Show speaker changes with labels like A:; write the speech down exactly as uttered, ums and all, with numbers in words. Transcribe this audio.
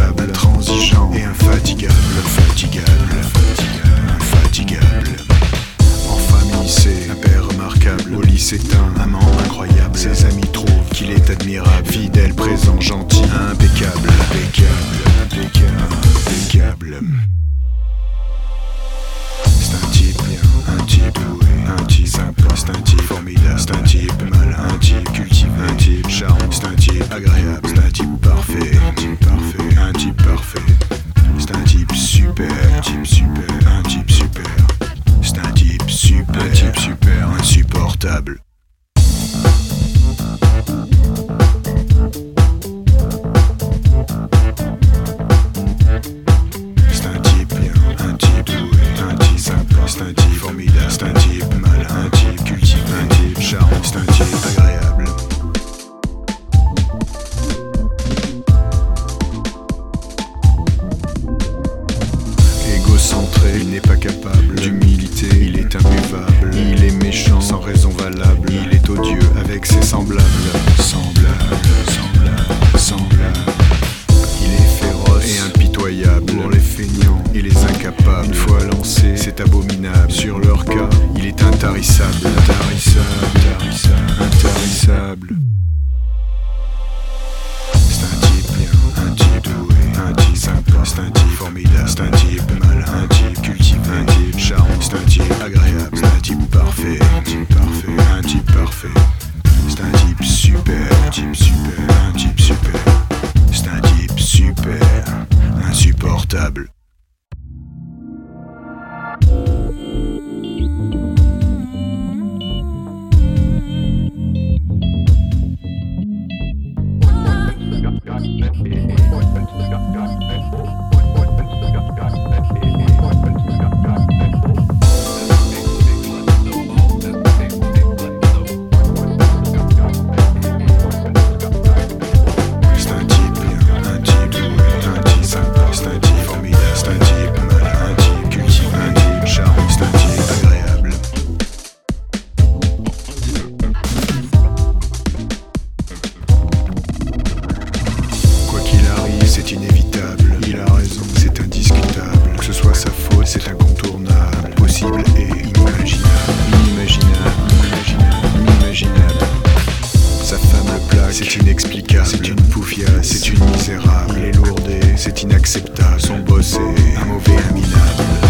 A: implacable, intransigeant et infatigable, infatigable, infatigable, infatigable. En famille c'est un père remarquable, au lycée c'est un amant incroyable. Ses amis trouvent qu'il est admirable, fidèle, présent, gentil, impeccable, impeccable, impeccable, impeccable. C'est un type bien, un type doué, un type sympa, c'est un type formidable, c'est un type malin, un type cultivé, un type charmant, c'est un type agréable, c'est un type parfait, un type parfait, un type parfait. C'est un type super, un type super, un type super. C'est un type super, un type super, insupportable. C'est un type bien, un type doué, un type sympa, c'est un type formidable, c'est un type malin, un type cultivé, un type charmant, c'est un type agréable. Égocentré, il n'est pas capable d'humilité, il est imbuvable, il est méchant sans raison valable, il est odieux avec ses semblables, semblables, semblables, semblables. Il est féroce et impitoyable pour les feignants et les incapables. Une fois lancé, c'est abominable. Sur leur cas, il est intarissable, intarissable, intarissable, intarissable. C'est un type bien, un type doué, un type sympa, c'est un type formidable, c'est un type malin, un type cultivé, un type charmant, c'est un type agréable, c'est un type parfait, un type parfait, un type parfait. C'est un type super, un type super, un type super. C'est un type super, insupportable. C'est inévitable, il a raison, c'est indiscutable. Que ce soit sa faute, c'est incontournable, possible et inimaginable, inimaginable, inimaginable, inimaginable. Sa femme le plaque, c'est inexplicable, c'est une poufiasse, c'est une misérable. Il est lourdé, c'est inacceptable, son boss est un mauvais, un minable.